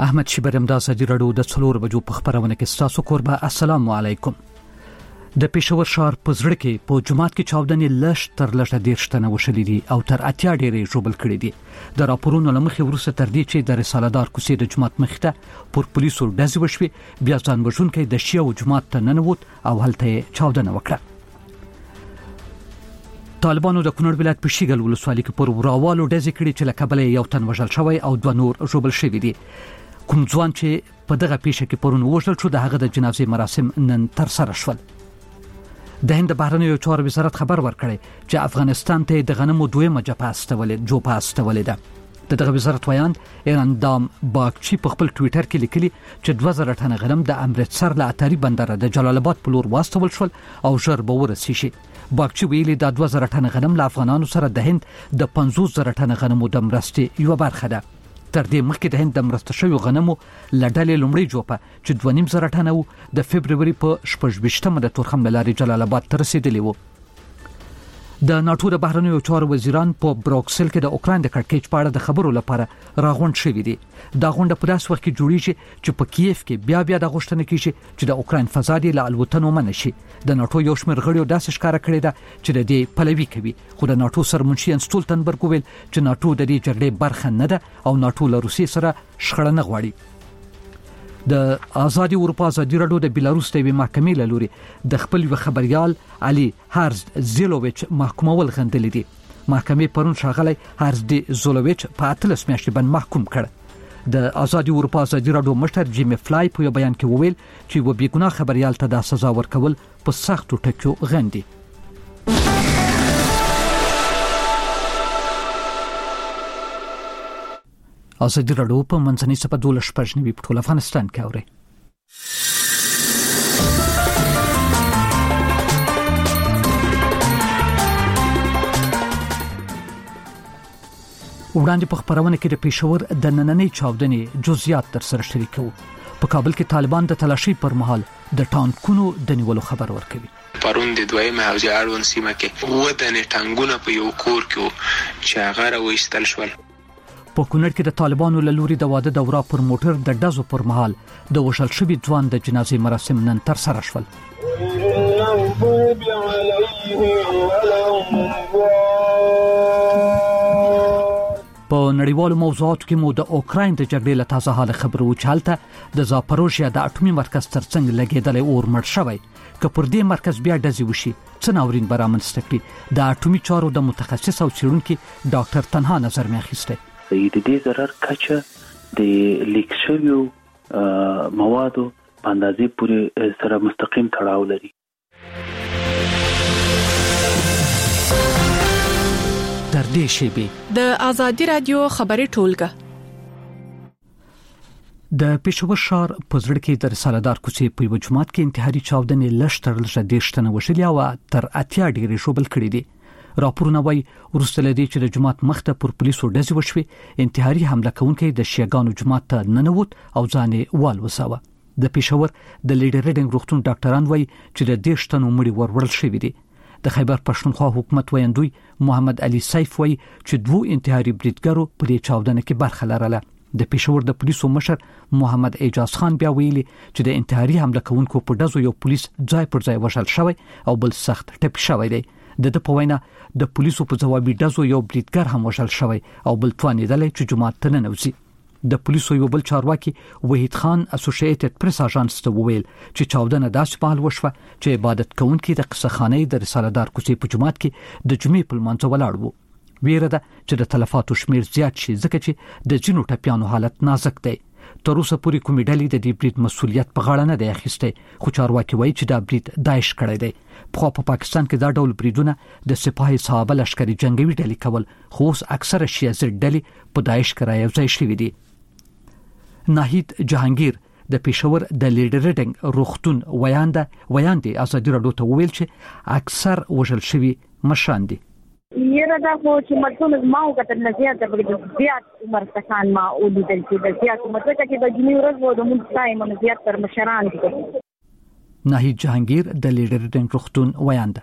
احمد شبرم د ازادي راډیو د 4 بجو په خبرونه کې تاسو کوربه السلام علیکم. د پېښور ښار په زړه کې په جمعات کې چاودنې لږ تر لږه 10 تنه وشلې دي او تر 80 ډېرې ژوبل کړي دي. د راپورونو لمخې ورسره تر دې چې د رساله دار کوڅې د جمعات مخته پر پولیسو ډزې وشوي، بیا ځان وژونکي د شیعو جمعات ته ننوت او هلته چاودنه وکړه. طالبانو د کونړ ولایت په شیګل ولسوالۍ کې پر وراوالو ډزې کړي چې له کبله یو تن وژل شوی او 2 نور ژوبل شوي دي. کوم ځوان چې په دغه پیښه کې پرون وژل شو د هغه د جنازې مراسم نن تر سره شول. د هند بهرنیو چارو وزارت خبر ورکړی چې افغانستان ته د غنمو دویمه جوپه استولې ده. دغه وزارت ویان ایران باغچی په خپل ټوئیټر کې لیکلي چې 2000 ټنه غنم د امرتسر له اتاری بندر د جلال آباد په لور واستول شول او ژر به ورسې شي. باغچی ویلي د 2000 ټنه غنم له افغانانو سره د هند د 50000 ټنه غنمو د مرستې یو برخه ده. تر دې مخکې د هند د مرسته شویو غنمو لړډلې لومړی جوپه چې 2.5 ټنه وو د فبرवरी په 28مه د تورخم لارې جلال آباد ته رسیدلی وو. د ناتو د بهرنیو چارو وزیران په بروکسل کې د اوکراین د کړکېچ په اړه د خبرو لپاره راغونډ شوي دي. دا غونډه په داس وخت کې جوړیږي چې په کیف کې بیا د غوښتنې کیږي چې د اوکراین فضا دی له الوتنو منع شي. د ناتو یو شمېر غړیو داسې ښکاره کړی ده چې د دې پلوي کوي، خو د ناتو سرمنشي انستولتنبرګ ویل چې ناتو د دې جګړې برخه نه ده او ناتو له روسیې سره شخړه نه غواړي. د آزادي اروپا ازادي راډیو د بیلاروس د محکمې له لوري د خپل خبريال علي هارز زیلوویچ محکومول غندل دي. محکمې پرون شاغلی هارز دی زولوویچ په 13 میاشتې باندې محکوم کړ. د آزادي اروپا ازادي راډیو مشر جیمی فلای په بیان کې وویل چې و بیګناه خبريال ته د سزا ورکول په سختو ټکو غندي. ازادي راډیو په منځنۍ صفحه 12 په ټول افغانستان کې اوري. وړاندې په خبرونه کې د پېښور د نننۍ چاودنې جزئیات تر سره شریکو. په کابل کې طالبان د تلاشي پر مهال د ټانکونو د نیولو خبر ورکوي. پرون د دویمه حوزې اړوند سیمه کې ودانې ټانګونه په یو کور کې چې هغه راوېستل شول. په کونړ کې د طالبانو له لوري د واده دوره پر موټر د ډزو پر مهال د وژل شوي ځوان د جنازې مراسم نن تر سره شول. په نړیوالو موضوعاتو کې مو د اوکراین د جګړې له تازه حال خبرو چالته د زاپروژیا د اټومي مرکز ترڅنګ لګیدلې اور مړ شوی. که پر دې مرکز بیا ډزې وشي څه ناورین به رامنځته کړي. د اټومي چارو د متخصص او څېړونکي ډاکټر تنها نظر مې اخیستی. د دې ضرر کچه د لیک شویو موادو په اندازې پورې سره مستقیم تړاو لري. تر دې شیبې د آزادي رادیو خبري ټولګه د پېښور ښار په زړه کې د رساله دار کوڅې په یو جمعات کې انتحاري چاودنې لږ تر لږه 10 تنه وشلې او تر 80 ډېرې ژوبل کړي دي. راپورونه وايي وروسته لدی چې د جمعات مخته پر پولیسو ډزې وشوي، انتحاري حمله کوونکي د شیعاګانو جمعات ته ننوت او ځان وال وساوه. د پېښور د لیډر ریډینګ روغتون ډاکټران وايي چې د 10 تنو مړي ورول شوي دي. د خیبر پښتونخوا حکومت ویاندوی محمد علي سیف وايي چې 2 انتحاري بریدګرو په دې چاودنه کې برخه لرله. د پېښور د پولیسو مشر محمد اعجاز خان بیا ویلي چې د انتحاري حمله کوونکو په ډزو یو پولیس ځای پر ځای وژل شوی او بل سخت ټپي شوی دی. د په وینا د پولیسو په ځوابي ډزو یو بریدګر هم وژل شوی او بل توانیدلی چې جمعات ته ننوځي. د پولیسو یو بل چارواکي وحید خان اسوسییټډ پریس اژانس ته وویل چې چاودنه داسې په حال وشوه چې عبادت کوونکي د قصخانې د رساله دار کوڅې په جمعات کې د جمعې په لمانځه ولاړ وو. ویره ده چې د تلفاتو شمیر زیات شي ځکه چې د جنو ټپیانو حالت نازک دی. تر اوسه پورې کومې ډلې د دې برید مسؤلیت په غاړه نه دی اخیستی، خو چارواکي وایي چې دا برید داعش کړی دی. په پاکستان کې دا ډول بریدونه د سپاهي صحابه لشکري جنگي ډلې کول، خو اوس اکثره شیعه ضد ډلې په داعش کې رايوځای شوي دي. ناهید جهانگیر د پېښور د لیډر ریډینګ روغتون ویاندې ازادي راډیو ته وویل چې اکثر وژل شوي مشران دي. یره دا خو چې مرتون ما وکړل نزيات د زیات عمر کسان ما ولیدل چې د زیات عمر کې د جنوي ورځ وو د مونږ ټایم زیات تر مشران دي. ناهید جهانگیر د لیډر ریډینګ روغتون ویاند.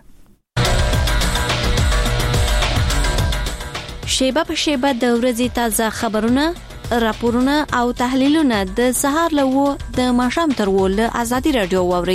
شیبه په شیبه د ورځې تازه خبرونه راپورونه او تحلیلونه د سهار له د ماښام تر ول ازادي رادیو واوري.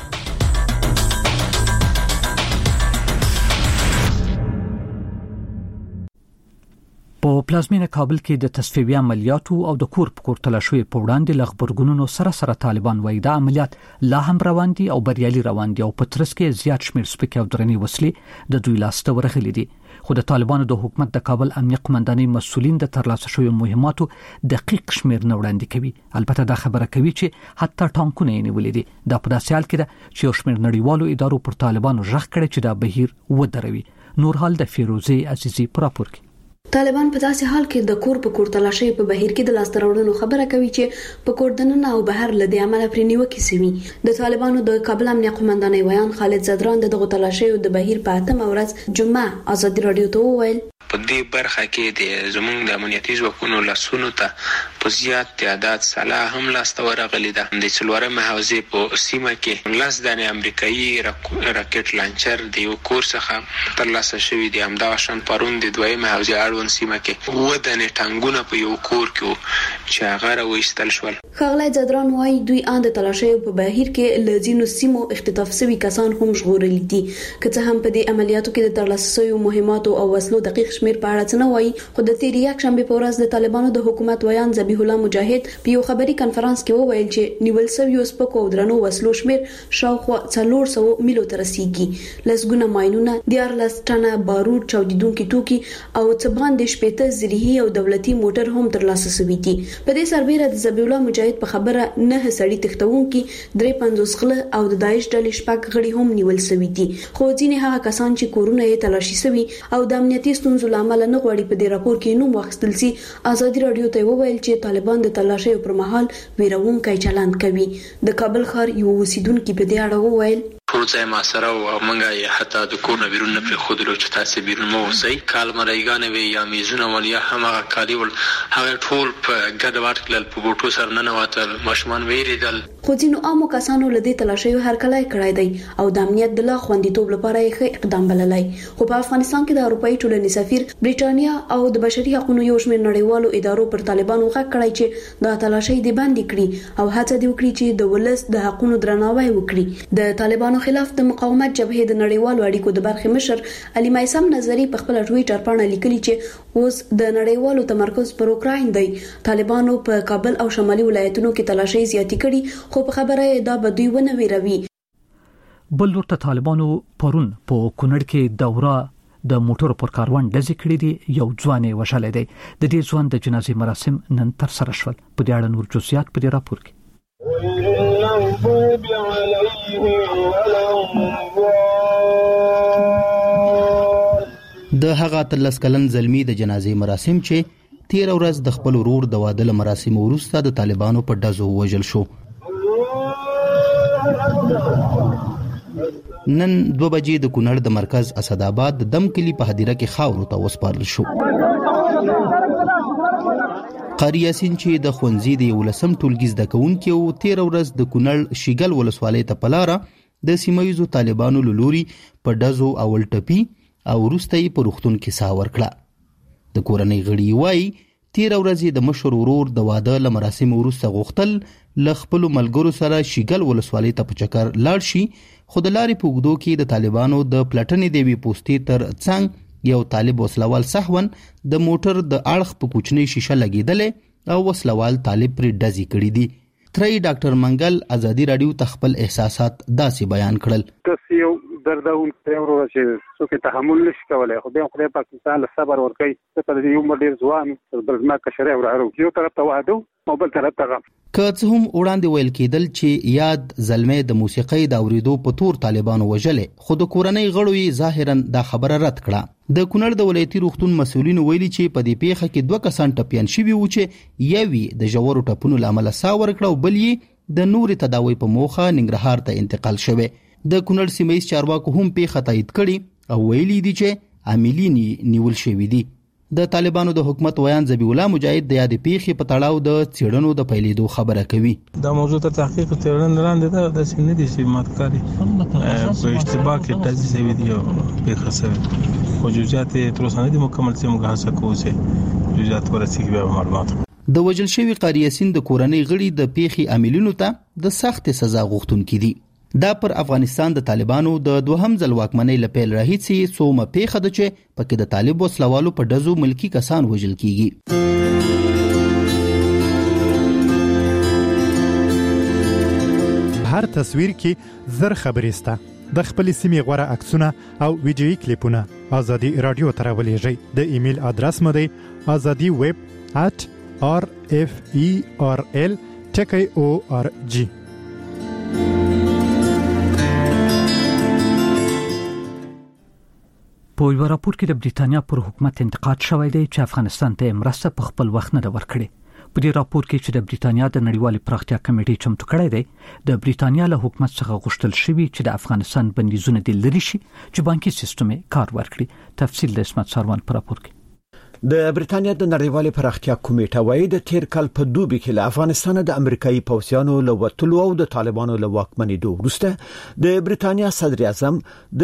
په پلازمینه کابل کې د تصفیې عملیاتو او د کور په کور تلاشوي په وړاندې لغبرګونونو سره طالبان وایي د عملیات لا هم روان دي او بریالي روان دي او په ترڅ کې زیات شمیر سپکې او درنې وسلې د دوی لاسته ورغلي دي. خو د طالبانو د حکومت د کابل امنیه قومندانۍ مسؤلین د ترلاسه شویو مهماتو دقیق شمیر نه وړاندې کوي. البته دا خبره کوي چې حتی ټانکونه یې نیولې دي. دا په داسې حال کې ده چې یو شمیر نړیوالو ادارو پر طالبانو ژغ کړي چې دا بهیر ودروي. نور حال د فیروزي عزیزي پر راپور کې. طالبان په داسې حال کې د کور په کور تلاشي په بهیر کې د لاسته راوړنو خبره کوي چې په کور دننه او بهر لدی عمل پر نیوکه سوي. د طالبانو د کابل امنیه قومندانۍ ویان خالد زدران دغه تلاشي د بهیر په 8 ورځ جمعه ازادي رادیو ته وویل په دې برخه کې د زموږ د امنیتي ځواکونو لاسونو ته په زیات تعداد سلاح هم لاسته ورغلي ده. د څلورمه حوزې په سیمه کې 10 دانې امریکایي راکټ لانچر د یو کور څخه ترلاسه شوی دي. همدا شان پرون د دویمه حوزې اړوند سیمه کې 7 دانې ټانګونه په یو کور کې چې هغه راوېستل شول. خالد زدران وايي دوی اند تلاشي په بهیر کې لزینو سیمو اختطاف شوی کسان هم ژغورل دي. که هم په دې عملیاتو کې د ترلاسه شویو مهماتو او وسلو دقیق شمیر په اړه څه نه وایي. خو د تیر یک شنبه په ورځ د طالبانو د حکومت ویان ذبیح الله مجاهد په یو خبري کانفرنس کې وویل چې نیول شوی سپکو او درنو وسلو شمیر شاوخوا 400 میلیو تر رسیدي. لسګونه ماينونه 14 ټنه بارود چاودیدونکي توکي او څه باندې شپېته زریحي او دولتي موټر هم ترلاسه شوي دي. په دې سربېره د ذبیح الله مجاهد په خبره نه سړی تختونکي 53 غله او د داعش ډلې شپږ غړي هم نیول شوي دي. خو ځینې هغه کسان چې کورونه یې تلاشي شوي او د امنیتي ستونزو لامل نه غواړي په دې راپور کې نوم واخیستل شي. ازادي رادیو ته وویل چې طالبان د تلاشي پر مهال ویرونکي چلند کوي. د کابل ښار یو اوسیدونکو په دې اړه وویل ټول ځای ما سره او منګه حتی د کورونه بیرون نه پرې خودلو چې تاسو بیرون مو وسی کال مرایګانې وی یا میزونه ول یا هغه کالی ول هغه ټول په ګډ واټکل په بوټو سره نه نواتل ماشومان ویریدل. خو ځینو عامو کسانو لدی تلاشي هر کله کړای دی او د امنیت د لا خوندیتوب لپاره یې اقدام بللای. خو په افغانستان کې د اروپאי ټولنې سفیر بریټانیا او د بشري حقوقو یو شمېر نړیوالو ادارو پر طالبانو غږ کړی چې د تلاشي دی باندې کړي او هڅه دی وکړي چې د ولس د حقوقو درناوی وکړي. د طالبانو خلاف د مقاومت جبهه د نړیوالو اړیکو د برخې مشر علي مایسم نظری په خپل ټویټر باندې لیکلي چې اوس د نړیوالو تمرکز پر اوکراین دی. طالبانو په کابل او شمالي ولایتونو کې تلاشي زیاتی کړي خو په خبره دا بدوی ونه ویروي. بل ورته طالبانو پرون په کونړ کې دوره د موټر پر کاروان ډزې کړې دي. یو ځوان یې وژل دی. د دې ځوان د جنازې مراسم نن تر سره شول. په دې اړه نور جزئیات په دې راپور کې. د هغه تلس کلن زلمی د جنازې مراسم چې 13 ورځ د خپل ورور د واده مراسم وروسته د طالبانو په ډزو وژل شو. نن 2 بجې د کونړ د مرکز اسداباد د دم کلی په هدیره کې خاورو ته وسپارل شو. قاری یاسین چې د خونځي د ولسم ټولګي زده کوونکي او 13 ورځ د کونړ شیګل ولسوالۍ ته پلاره د سیمایزو طالبانو لوري په ډزو او ولټپی او وروسته په روختون کې سا ورکړه. د کورنۍ غړي وایي 13 ورځې د مشر ورور د واده ل مراسم وروسته غوښتل ل خپل ملګرو سره شیګل ولسوالۍ ته په چکر لاړ شي. خو د لارې په اوږدو کې د طالبانو د پلټنې دی وی پوسټي تر څنګ یو طالب وسلوال سحون د موټر د اړخ په کوچنی شیشه لګیدلې او وسلوال طالب پر ډزې کړې دي. ترې ډاکټر منګل ازادي رادیو ته خپل احساسات داسې بیان کړل. یو دردون تیورو چې څوک تحمل نشي کولای خو به خدای پاک تعالی صبر ورکړي. ته یو مډیر ځوان بلما کشره ورارو یو طرف ته واده او بل طرف ته که څه هم وړاندې ویل کېدل چې یاد زلمه د موسیقۍ د اوریدو په تور طالبانو وژلې خو د کورنۍ غړو یې ظاهرا دا خبره رد کړه. د کونړ د ولایتي روغتون مسؤلینو ویلي چې په دې پیښه کې 2 کسان ټپيان شوي و چې یوي د جوړو ټپونو لامل سا ورکړه او بل یې د نور تداوی په موخه ننګرهار ته انتقال شوه. د کونړ سیمایي چارواکو هم پیښه تایید کړي او ویلي دي چې عاملین نیول شوي دي. د طالبانو د حکومت ویان ذبیح الله مجاهد د یاد پیښې په تړاو د څېړنو د پیلېدو خبره کوي. دا موضوع ته تحقیق څېړنه لاندې ده د سیمې دي چې ماتکاري په اشتباه کې ټاځي شوی دی او پیښه شوی خو جزئیات تر اوسه نه دي مکمل چې موږ هڅه کوو چې جزئیات ورسیږي به معلومات. د وژل شوی قاری یاسین د کورنۍ غړي د پیښې عاملینو ته د سخت سزا غوښتونکي دي. دا پر افغانستان د طالبانو د دوهم ځل واکمنۍ لپاره راهیسي سومه پیښه ده چې پکې د طالب وسلوالو په ډزو ملکی کسان وژل کیږي. هر تصویر کې زر خبرې سته. د خپل سیمې غوړه عکسونه او ویډیويي کلیپونه ازادي رادیو ته راولېږئ. د ایمیل ادرس مو دی azadi@referl.org. په یو راپور کې د بریټانیا پر حکومت انتقاد شوی دی چې افغانستان ته مرسته په خپل وخت نه ورکړي. په دې راپور کې چې د بریټانیا د نړیوالې پراختیا کمیټې چمتو کړی دی، د بریټانیا له حکومت څخه غوښتل شوی چې د افغانستان بندیزونه د لری شي چې بانکي سیستم کار ورکړي. تفصیل د اسمت ساروان پر راپور کې. د بریټانیا د نړیوالې پراختیا کمیټه وايي د تیر کال په دوبي کې له افغانستان د امریکایي پوځیانو له وټلو او د طالبانو له واکمنېدو وروسته د بریټانیا صدر اعظم د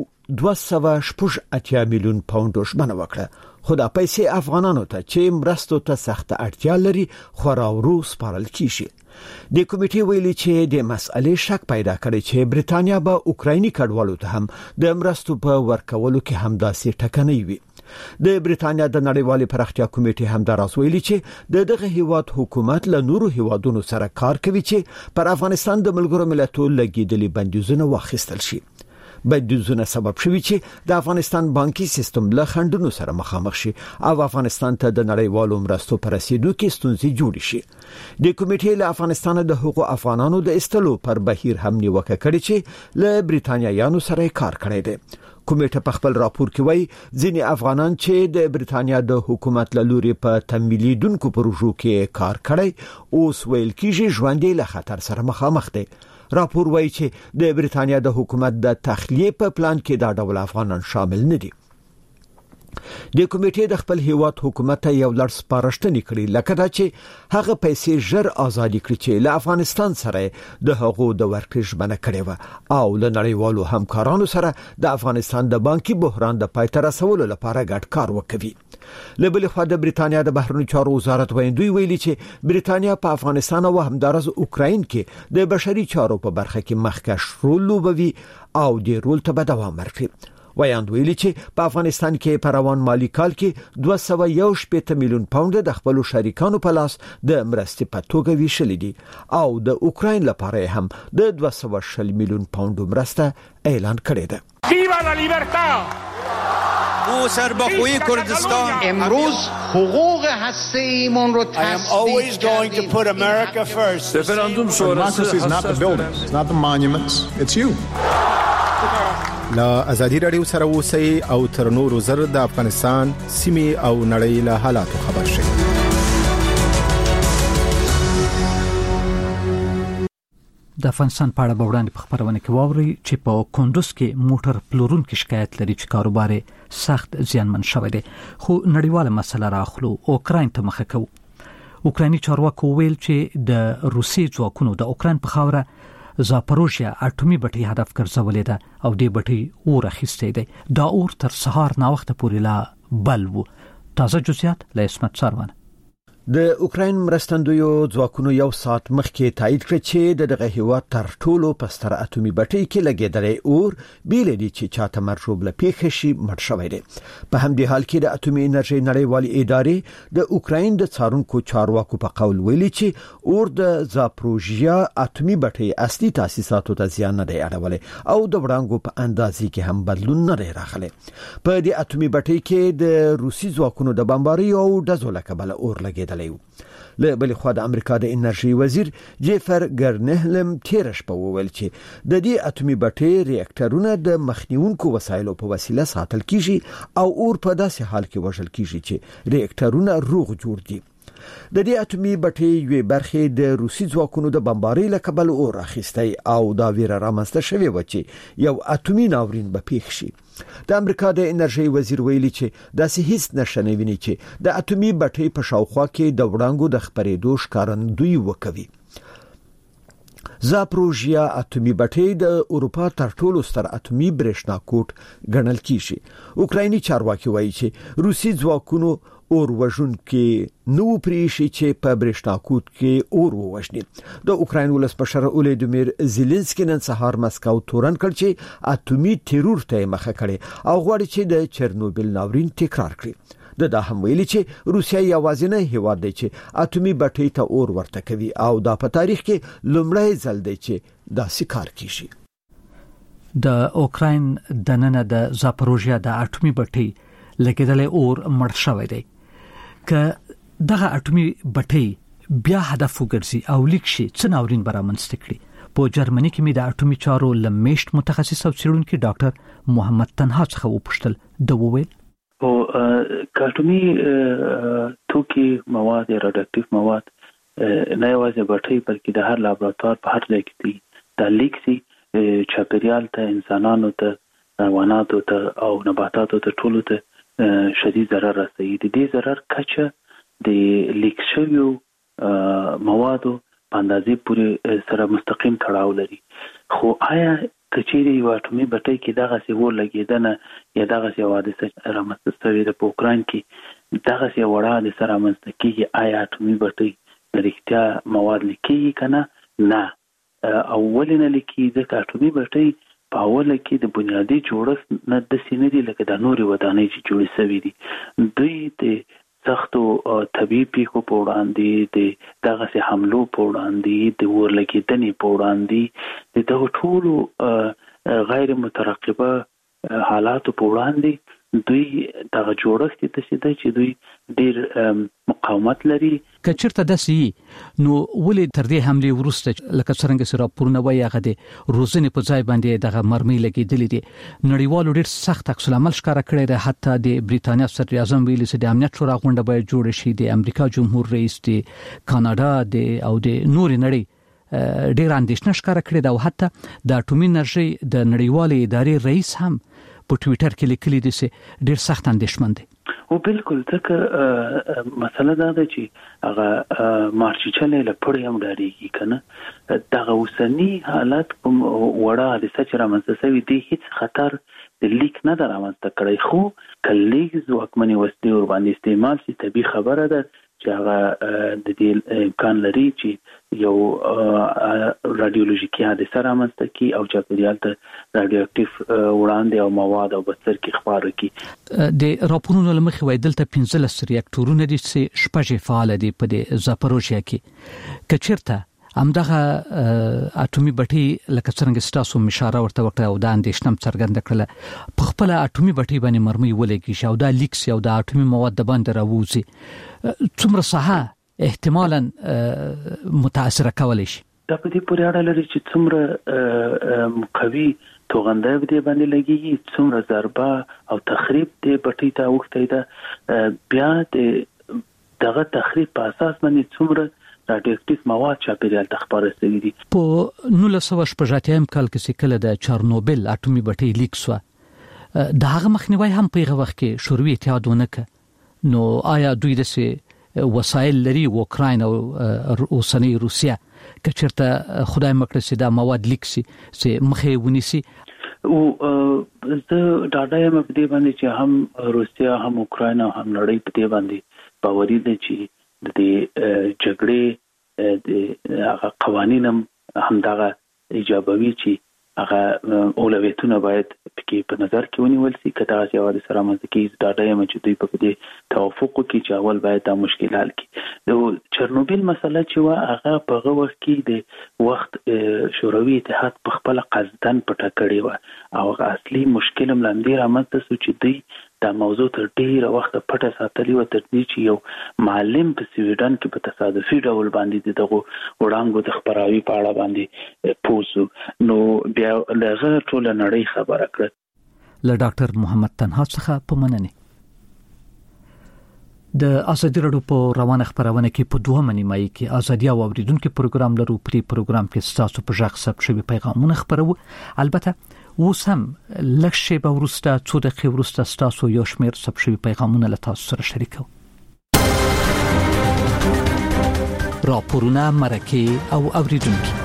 280 میلیون پاونډ ژمنه وکړه، خو دا پیسې افغانانو ته چې مرستو ته سخت اړتیا لري خورا ورو سپارل کیږي. د کمیټې ویلي چې د مسئلې شک پیدا کړي چې بریټانیا به اوکرایني کډوالو ته هم د مرستو په ورکولو کې هم داسې ټکنۍ وي. د بریټانیا د نړیوالې پراختیا کمیټې هم دا راز ویلي چې دغه هیواد حکومت له نورو هیوادونو سره کار کوي چې پر افغانستان د ملګرو ملتونو لګیدلي بندیزونه واخیستل شي. بندیزونه سبب شوي چې د افغانستان بانکي سیستم له خنډونو سره مخامخ شي او افغانستان ته د نړیوالو مرستو پر رسیدو کې ستونزې جوړې شي. د کمیټې له افغانستان د حقوقو افغانانو د استلو پر بهیر هم نیوکه کړې چې له بریټانیایانو سره کار کړی دی. کمیټه په خپل راپور کې وایي ځینې افغانان چې د بریټانیا د حکومت له لوري په تمویلیدونکو پروژو کې کار کړی اوس ویل کېږي ژوند له خطر سره مخامخ دي. راپور وایي چې د بریټانیا د حکومت د تخلیه په پلان کې دا ډول افغانان شامل نه دي. د کمیټې د خپل هیواد حکومت ته یو لړ سپارښتنې کړې، لکه دا چې هغه پیسې ژر آزادي کړي چې له افغانستان سره د هغو د ورکړې ژمنه کړې و او له نړیوالو همکارانو سره د افغانستان د بانکي بحران د پای ته رسولو لپاره ګډ کار وکړي. له بل خوا د بریټانیا د بهرنیو چارو وزارت ویندوی ویلي چې بریټانیا په افغانستان او همدارس اوکراین کې د بشري چارو په برخه کې مخکښ رول لوبوي او د رول ته دوام ورکړي. ویاند ویلي چې په افغانستان کې په روان مالی کال کې 218 میلیون پاونډ د خپل شریکانو په لاس د مرستې په توګه ویشل دي او د اوکراین لپاره هم د 240 میلیون پاونډ مرسته اعلان کړې ده. ویوا لا لیبرتا او سربخوی کردستان امروز حقوق هسته‌ایمون رو always going to put America first. Referendum sonrası is not the buildings, it's not the monuments, it's you. لا ازادي رادیو سره اوسئ او تر نورو زر د افغانستان سیمې او نړۍ له حالاتو خبر شئ. د افغانستان په اړه وړاندې په خبرونه کې واوري چې په کندوز کې موټر پلورونکو شکایت لري چې کاروبار سخت زیانمن شوی دی، خو نړیواله مسله راخلو اوکراین ته مخه کوي. اوکرایني چارواکو ویل چې د روسي ځواکونو د اوکراین په خاوره زاپروژیا اټومي بټۍ هدف ګرځولې ده او دې بټۍ اور اخیستی دی. دا اور تر سهار نا وخت پورې لا بل وو. تازه جزئیات له اسمت ساروان. د اوکراین مرستندویو ځواکونو یو ساعت مخکې تایید کړ چې دغه هیواد تر ټولو پستر اټومي بټۍ کې لګیدلې اور بیل دي چې چاته مرجوب لپیخ شي مړ شوی دی. په همدې حال کې د اټومي انرژي نړیوالې ادارې د اوکراین د څارونکو چارواکو په قول ویلي چې اور د زاپروژیا اټومي بټۍ اصلي تاسیساتو ته زیان نه دی اړولی او د وړانګو په اندازې کې هم بدلون نه راغلی. په دې اټومي بټۍ کې د روسي ځواکونو د بمبارۍ او ډزو له کبله اور لګیدل. له بل خوا د امریکا د انرژي وزیر جیفر ګرنهلم تیرش په وویل چې د دې اټومي بټۍ ریاکټرونه د مخنیونکو وسایلو په وسیله ساتل کیږي او اور په داسې حال کې وژل کیږي چې ریاکټرونه روغ جوړ دي. د دې اټومي بټۍ یوې برخې د روسي ځواکونو د بمبارۍ له کبله اور اخیستی او دا ویره رامنځته شوې و چې یو اټومي ناورین به پیښ شي. د امریکا د انرژي وزیر ویلي چې داسې هیڅ نشته ویني چې د اټومي بټۍ په شاوخوا کې د وړانګو د خپرېدو ښکارندویي وکوي. زاپروژیا اټومي بټۍ د اروپا تر ټولو ستر اټومي برېښنا کوټ ګڼل کیږي. اوکرایني چارواکي وایي چې روسي ځواکونو اور وژونکي نو پریشي چې په برېښناکوټ کې اور ووژني. د اوکراین ولسمشر ولادیمیر زيلنسکي نن سهار مسکو تورن کړ چې اټومي تیرور ته مخه کړي او غواړي چې د چرنوبیل ناورین تکرار کړي. دا هم ویلي چې روسیا یوازینی هیواد دی چې اټومي بټۍ ته اور ورته کوي او دا په تاریخ کې لومړی ځل دی چې دا کار کیږي. د اوکراین د نن د زاپروژیا د اټومي بټۍ لګیدلې اور مړ شوی دی. که دغه اټومي بټۍ بیا هدف وګرځي او لیک شي څه ناورین برامنځته کړي. په جرمني کې مې د اټومي چارو لمشت متخصص او څېړونکي ډاکټر محمد تنها څخه وپوښتل. د وویل او کارټومي توکي مواد یا راډیواکټیو مواد نه یوازې بټۍ بلکې د هر لابراتوار په هر ځای کې دي. د لیکسي چاپیریال ته، انسانانو ته، حیواناتو ته او نباتاتو ته ټولو ته شدید ضرر رسوي. د دې ضرر کچه د لیک شویو موادو په اندازې پورې سره مستقیم تړاو لري. خو آیا کچېری یو اټومي بټۍ کې دغه سی ور لګیدنه یا دغه سی حادثه رامنځته شوې د اوکراین کې دغه سی وړه د سره رامنځته کیږي؟ آیا اټومي بټۍ لريختیا مواد لیکي کنه؟ نه. اولنه لیکي د اټومي بټۍ په اوله کې د بنیادی جوړښت نه د سینې دی لکه د نوري ودانۍ چې جوړې شوې دي. دوی د سختو طبيعي پیښو په وړاندې د دغه سي حملو په وړاندې د ورلګیدنې په وړاندې د دغه ټولو غیر مترقبه حالاتو په وړاندې دوی دغه جوړښت ته چې دوی ډیر مقاومت لري. کچرته داسي نو ولې تر دې حمله ورسته لکه څنګه سره پورنه وایي هغه د روزنې په ځای باندې دغه مرمۍ لګیدلې دي. نړیوالو ډیر سخت عکس العمل ښکارا کړی دی. حتی د بریټانیا صدر اعظم ویلي چې د امنیت شورا غونډه باید جوړ شي. د امریکا جمهور رئیس د کاناډا او د نور نړۍ ډیر اندېښنه ښکارا کړې ده او حتی د اټومي انرژي د نړیوالې ادارې رئیس هم په ټوئیټر کې لیکلي دي چې ډیر سخت اندېښمن دي. او بالکل ځکه مسله دا ده چې هغه مارچچلې لپاره هم ډاریږي کنه دغه اوسنی حالت وړه د سچ رامنځته شوی دی هیڅ خطر د لیک نه درامنځته کړی. خو کلیک ځواکمنې وسلې ور باندې استعمال شي طبي خبره ده چې هغه د دې امکان لري چې یو رادیولوژیکي حادثه رامنځته کی او چاپیریال ته رادیواکټیو وړاندې او مواد او بستر کې خبره کی. د راپورونو لمخې وای دلته 15 ریاکټورونه دي چې شپږ فعال دي په زاپروژیا کې. کچرته همدغه اټومي بټۍ لکه څنګه ستاسو مشاره ورته وکړه او د اندېښنم څرګنده کړله په خپل اټومي بټۍ باندې مرمۍ ولګي او دا لیکس او د اټومي مواد باندې راوځي څومره صحه احتمالاً متاثر کولای شي؟ دا په دې پورې اړه لري چې څومره قوي توغنده دې باندې لګي، څومره ضربه او تخریب دې بټۍ ته وخته ده، بیا دغه تخریب په اساس باندې څومره راډیواکټیو مواد چاپیریال ته خبره شوی دي. په 1980 کال کې کله د چرنوبل اټومي بټۍ لیک شو د هغه مخنیوي هم په هغه وخت کې شوروي اتحاد ونکړ. نو آیا دوی د وسایل لري اوکراین او اوسنۍ روسیا کچرته خدای مکړه چې دا مواد لیک شي چې مخه ونیسي؟ او زه ډاډه یم په دې باندې چې هم روسیا هم اوکراین او هم نړۍ په دې باندې باوري دي چې د جګړې د هغه قوانین هم دغه ایجابوي چې هغه اولویتونه باید پکې په نظر کې ونیول شي. کله چې اول سره مزه کې ډاډه یم چې دوی په دې توافق وکړي چې اول باید دا مشکل حل کړي. د چرنوبیل مسله چې هغه په هغه وخت کې د وخت شوروي اتحاد په خپل قصدن پټه کړې و او اصلي مشکل هم لاندې رامنځته شو چې دوی دا موضوع تر ډیره وخت پټه ساتلې و تر دې چې یو معلم په سویډن کې په تصادفي ډول باندې دغه وړاندو د خبراوي په اړه باندې پوسو نو بیا لږه ټول نړۍ خبره کړه. له ډاکټر محمد تنها څخه په مننه. د ازادي راډیو په روانه خبرونه کې په 2 نیمایي کې ازادي او اوریدونکو پروګرام لرو. پری پروګرام کې تاسو په ځخ سب شوی پیغامونه خبرو. البته وسم لکه به ورسته څو دقیقې ورسته تاسو یو شمېر سب شوی پیغامونه له تاسو سره شریکو. راپورونه مرکه او اوریدونکو.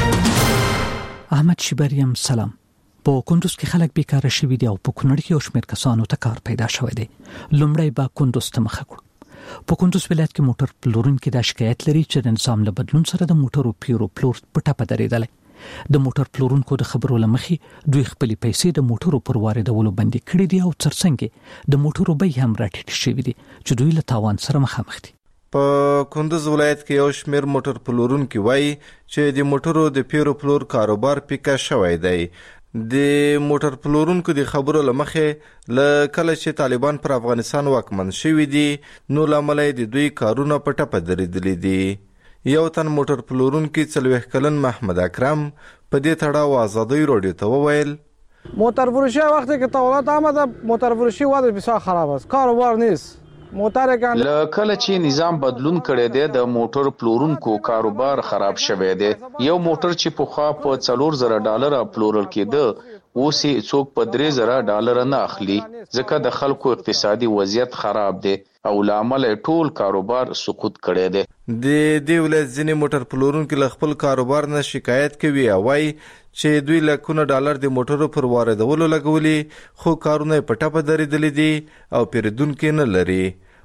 احمد شبریم سلام. په کندوز کې خلک بیکاره شوي دي او په کونړ کې یو شمېر کسانو ته کار پیدا شوی دی. لومړی به کندوز ته مخه کړو. په کندوز ولایت کې موټر پلورونکي د شکایت لري چې د نظام له بدلون سره د موټرو پیرو پلور په ټاپه درېدل. د موټر پلورونکو د خبرو لمخې دوی خپل پیسې د موټرو پر واردولو بندي کړې دي او ترڅنګ د موټرو بیې هم راټیټې شوې دي چې دوی له تاوان سره مخامخ دي. په کندوز ولایت کې یو شمېر موټر پلورونکي وایي چې د موټرو د پیرو پلور کاروبار پیکه شوی دی. د موټر پلورونکو د خبرو لمخې له کله چې طالبان پر افغانستان واکمن شوي دي نو لامل د دوی کارونه په ټپه درېدلي دي. یو تن موټر پلورونکي 40 کلن محمد اکرم په دې تړاو آزادۍ رادیو ته وویل موتر فروشی وقتی که تولد آمده موتر فروشی وضع بسیار خراب است، کاروبار نیست. کله چې نظام بدلون کړی دی د موټر پلورونکو کاروبار خراب شوی دی. یو موټر چې پخوا په $4000 پلورل کېده اوس یې څوک په $3000 نه اخلي ځکه د خلکو اقتصادي وضعیت خراب دی او لامل ټول کاروبار سقوط کړی دی. د دې ولایت ځینې موټر پلورونکي له خپل کاروبار نه شکایت کوي او وایي چې دوی لکونه ډالر د موټرو پر واردولو لګولي خو کارونه په ټپه درېدلي دي او پیرودونکي نه لري.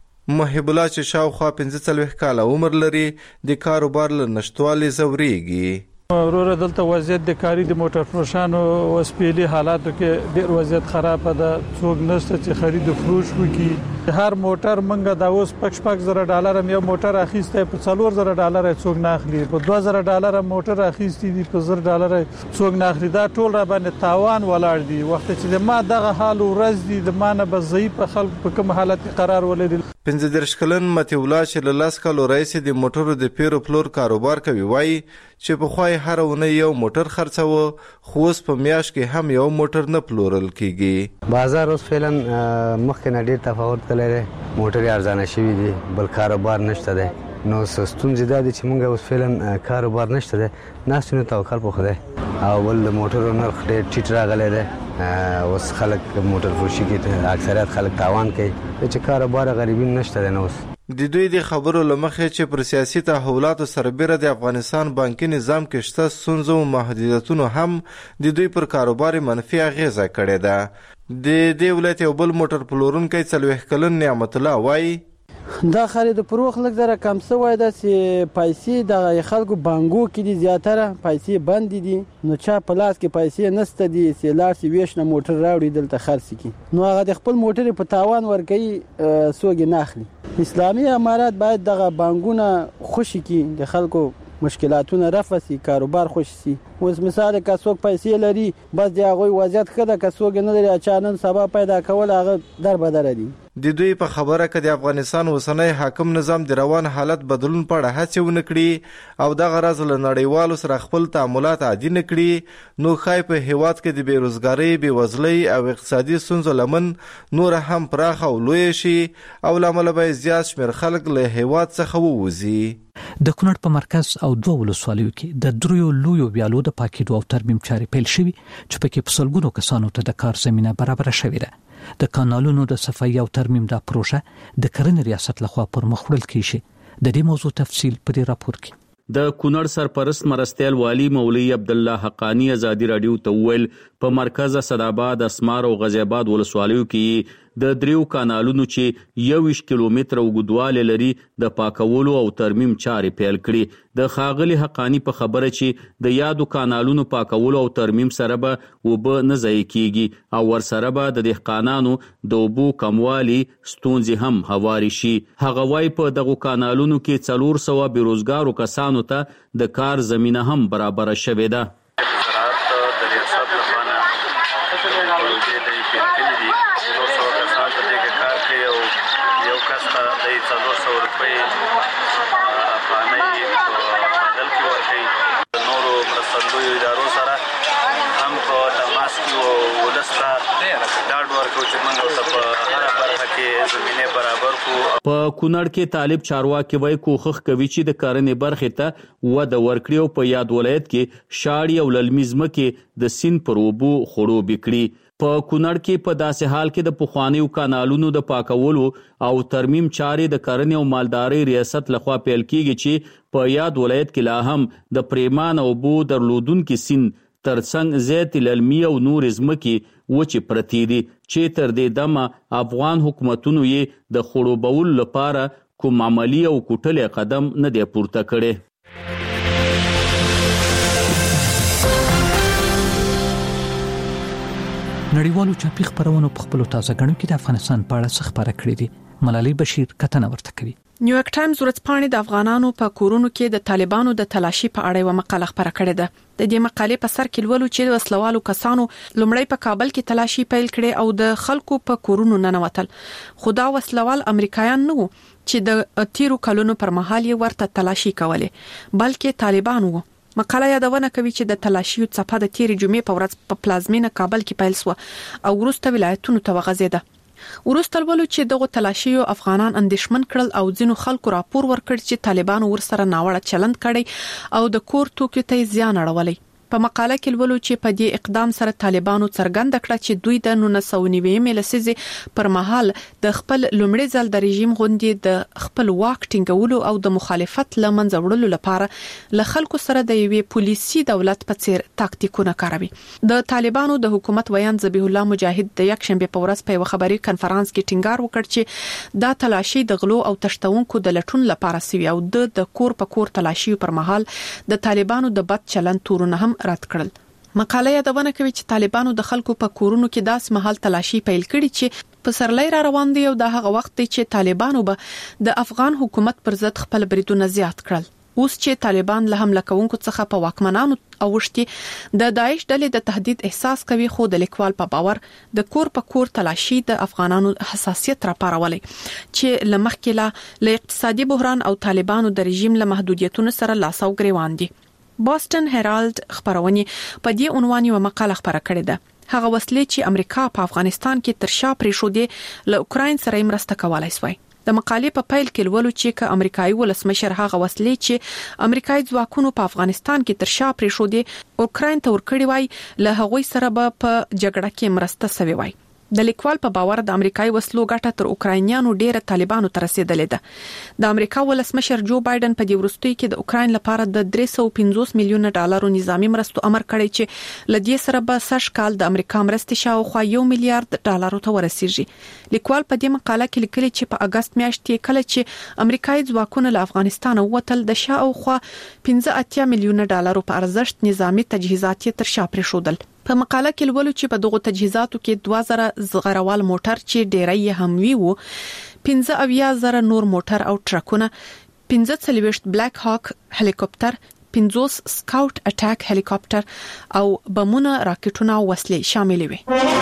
محب الله چې شاوخوا 45 کاله عمر لري د کاروبار له نشتوالي ځورېږي. وروره دلته وضعیت د کاری د موټر فروشانو وسپېلي حالاتو کې ډېر وضعیت خراب ده. څوک نشته چې خرید او فروش وکړي. هر موټر منګه دا اوس $5,000 یو موټر اخیسته په $4000 څوک نه اخلي. په $2000 موټر اخیستی دي په $1000 څوک نه اخلي. دا ټول را باندې تاوان ولاړ دي. وخت چې د ما دغه حال ورځ دي د مانه به ضعیف خلک په کوم حالت قرار ولري. 15 کلن متی الله چې له 10 کالو راځي د موټرو د پیرو پلور کاروبار کوي وایي چې په خوای هر ونه یو موټر خرڅو خو اوس په میاش کې هم یو موټر نه پلورل کیږي. بازار اوس فعلا مخکې نه ډیر تفاوت کړی. موټر ارزانه شوی دی بل کاروبار نشته دی. نو ستون زیاده دي چې موږ اوس فعلا کاروبار نشته دی. ناسونه توکل په خدای او ول موټرو نرخ ډیر ټیټ راغلی دی. اوس خلک موټر فروشي کې اکثریت خلک تاوان کوي چې کاروبار غریبین نشته دی. نو د دوی د خبرو لمخې چې پر سیاسي تحولاتو سربېره د افغانستان بانکي نظام کې شته ستونزو او محدودیتونو هم د دوی پر کاروبار منفي اغیزه کړې ده. د دې ولایت یو بل موټر پلورونکی 40 کلن نعمت الله وایي دا خرید پروخ لږ زره کم شوی ده چې پیسې د خلکو بانګو کې دي زیاتره پیسې بند دي نو چا په لاس کې پیسې نشته دي چې لاړ شي ویش نه موټر راوړي دلته خرڅ کړي نو هغه د خپل موټر په تاوان ورکوي څوک نه اخلي. اسلامي امارات باید دغه بانګونه خوشي کړي د خلکو مشکلاتونه رفع شي کاروبار خوش شي. اوس مثال که څوک پیسې لري بس د هغوی وضعیت ښه ده که څوک نه لري اچانک سبا پیدا کول هغه در بدره دي. د دوی په خبره کې د افغانستان اوسنی حاکم نظام د روان حالت بدلون په اړه هڅې ونه کړي او دغه راز له نړیوالو سره خپل تعاملات عادي نه کړي نو ښایي په هیواد کې د بیروزګارۍ بېوزلۍ او اقتصادي ستونزو لمن نور هم پراخه او لویه شي او له امله به زیات شمېر خلک له هیواد څخه ووځي. د کونړ په مرکز او 2 ولسوالیو کې د دریو لویو ویالو د پاکېدو او ترمیم چارې پیل شوي چې پکې په سلګونو کسانو ته د کار زمینه برابره شوې ده. د کانالونو د صفایي او ترمیم دا پروژه د کرنې ریاست لخوا پر مخ وړل کیږي. د دې موضوع تفصیل په دې راپور کې. د کونړ سرپرست مرستیال والی مولوی عبد الله حقانی ازادي رادیو ته ویل په مرکز صداباد اسمار او غزی آباد ولسوالیو کې د دریو کانالونو چې 21 کیلومتره اوږدوالی لري د پاکولو او ترمیم چارې پیل کړي. د ښاغلي حقانی په خبره چې د یادو کانالونو پاکولو او ترمیم سره به اوبه نه ضایع کیږي او ورسره به د دهقانانو د اوبو کموالي ستونزې هم هواري شي. هغه وايي په دغو کانالونو کې 400 بیروزګارو کسانو ته د کار زمینه هم برابره شوې ده. په کونړ کې طالب چارواکي وایي کوښښ کوي چې د کرنې برخې ته وده ورکړي او په یاد ولایت کې شاړې او للمي ځمکې د سیند پر اوبو خړوبې کړي. په کونړ کې په داسې حال کې د پخوانیو کانالونو د پاکولو او ترمیم چارې د کرنې او مالدارۍ ریاست لخوا پیل کیږي چې په یاد ولایت کې لا هم د پریمان اوبو درلودونکي سیند ترڅنګ زیات للمي او نور ځمکې وچې پرتې دي چې تر دې دمه افغان حکومتونو یې د خړوبولو لپاره کوم عملی او کوټلې قدم نه دی پورته کړی. نړیوالو چاپی خبرونو په خپل تازه غنو کې د افغانستان په اړه څه خبره کړې دي. ملالۍ بشیر کتنه ورته کوي. نیویارک ټایمز ورځپاڼې د افغانانو په کورونو کې د طالبانو د تلاشي په اړه یو مقاله خبره کړې ده. د دې مقالې په سر کې لولو چې وسلوالو کسانو لومړی په کابل کې تلاشي پیل کړي او د خلکو په کورونو ننوتل. خدا وسلوال امریکایان نه وو چې د 13 کلونو پر مهال یې ورته تلاشي کوله، بلکې طالبان وو. مقاله یادونه کوي چې د تلاشیو څپه د 13 جمعې په ورځ په پلازمینه کابل کې پیل شو او وروسته ولایتونو ته وغځیده. وروسته ولولو چې دغه تلاشیو افغانان اندېښمن کړل او ځینو خلکو راپور ورکړ چې طالبانو ورسره ناوړه چلند کړي او د کور توکو ته زیان اړولی. په مقاله کې ولولو چې په دې اقدام سره طالبانو څرګند کړ چې دوی د 1990 لسیزه پر مهال د خپل لومړي ځل د رژیم غوندي د خپل واک ټینګولو او د مخالفت لمنځه وړلو لپاره له خلکو سره د یوې پولیسي دولت په څیر تاکتیکونه کاروي. د طالبانو د حکومت ویان ذبیح الله مجاهد د یک شنبه په ورځ په خبري کانفرنس کې ټینګار وکړ چې دا تلاشي د غلو او تشتونکو د لټون لپاره سوي او د کور په کور تلاشي پر مهال د طالبانو د بد چلند تورونه هم رد کړل. مقاله یادونه کوي چې طالبانو د خلکو په کورونو کې داس مهال تلاشي پیل کړي چې په سرلۍ را روان دي او د هغه وخت چې طالبانو به د افغان حکومت پر ضد خپل بریدونه زیات کړل. اوس چې طالبان له حمله کوونکو څخه په واکمنانو اوښتي د داعش ډلې د تهدید احساس کوي، خو د لیکوال په باور د کور په کور تلاشي د افغانانو حساسیت را پارولې چې لمخکې له اقتصادي بحران او طالبانو د رژیم له محدودیتونو سره لاس او ګریوان دي. بوسټن هیرالد خبرونه په دې عنوان یو مقاله خبره کړې ده. هغه وسلې چې امریکا په افغانستان کې تر شا پرې شو دي له اوکراین سره مرسته کولای شوی. د مقالې په پیل کې ولولو چې ک امریکایي ولسمشر هغه وسلې چې امریکایي ځواکونو په افغانستان کې تر شا پرې شو دي اوکراین ته ورکړي وای، له هغوی سره به په جګړه کې مرسته سوي وای. د لیکوال په باور د امریکایي وسلو ګټه تر اوکراینیانو ډیره طالبانو ته رسیدلې ده. د امریکا ولسمشر جو بایدن په دې وروستي کې د اوکراین لپاره د 350 میلیون ډالرو نظامی مرستو امر کړی چې لدې سره به سږ کال د امریکا مرستې شاوخوا 1 میلیارډ ډالرو ته ورسیږي. لیکوال په دې مقاله کې لیکلي چې په اگست میاشت کې کله چې امریکایي ځواکونه له افغانستان ووتل د شاوخوا 15 میلیون ډالرو په ارزښت نظامی تجهیزات تر شا پرېښودل. په مقاله کې ولولو چې په دغه تجهیزاتو کې 2000 زغروال موټر چې ډیری هم ویو، 15000 نور موټر او ټرکونه، 45 بلیک هاک هلیکوپټر، 50 سکاوټ اټاک هلیکوپټر او بمونه، راکټونه او وسلې شامل وي.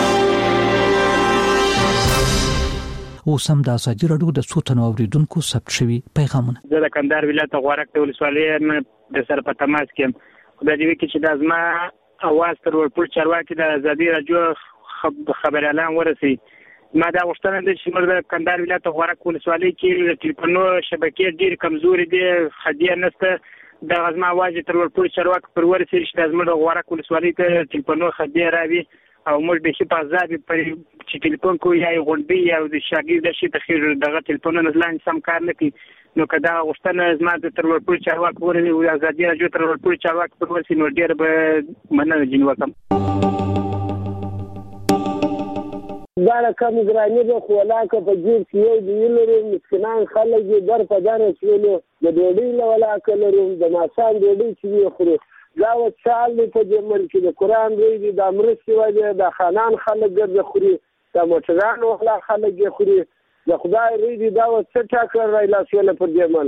اوسم د ازادي رادیو د صوتونو اوریدونکو ثبت شوی پیغامونه. د کندهار ولایت غوړک ولسوالۍ د سر په تماس کې خدای دې وکړي چې د ازما اواز تر ورپور چارواکي د ازادي رادیو خبر اعلان ورسي. ما دا غوښتنه ده چې موږ د کندهار ولایت غوړک ولسوالۍ کې د ټلیفونو شبکې ډېر کمزوري دي، خدای نشته. د ازما اواز تر ورپور چارواکي پر ورسي چې د ازما غوړک ولسوالۍ ته ټلیفونو خدای راوي او موږ به شي په ځای پر چې ټلیفون کوی یا غونډي یا د شاګرد شي تخیر دغه ټلیفونونه ځلان سم کار نه کوي. نو کدا غوښتنه زما د تر ورپور چارواکي ورني او ازادي رادیو تر ورپور چارواکي پر ورسي نو ډیر به مننه جن وکم. دا رقم ګرانی به خولاکه په جیب کې یو دی لري، مسکینان خلک در په در چولو د ډوډۍ لولاکه لري، د ماسان ډوډۍ چې خوري دا و چال په دې ملک د قران دی د امرستي وجه د خانان خلک ګرځي خوري، د موټران ولا خلک خوري، د خدای ریدي دا و څه ټاکر راځي پر دې مل.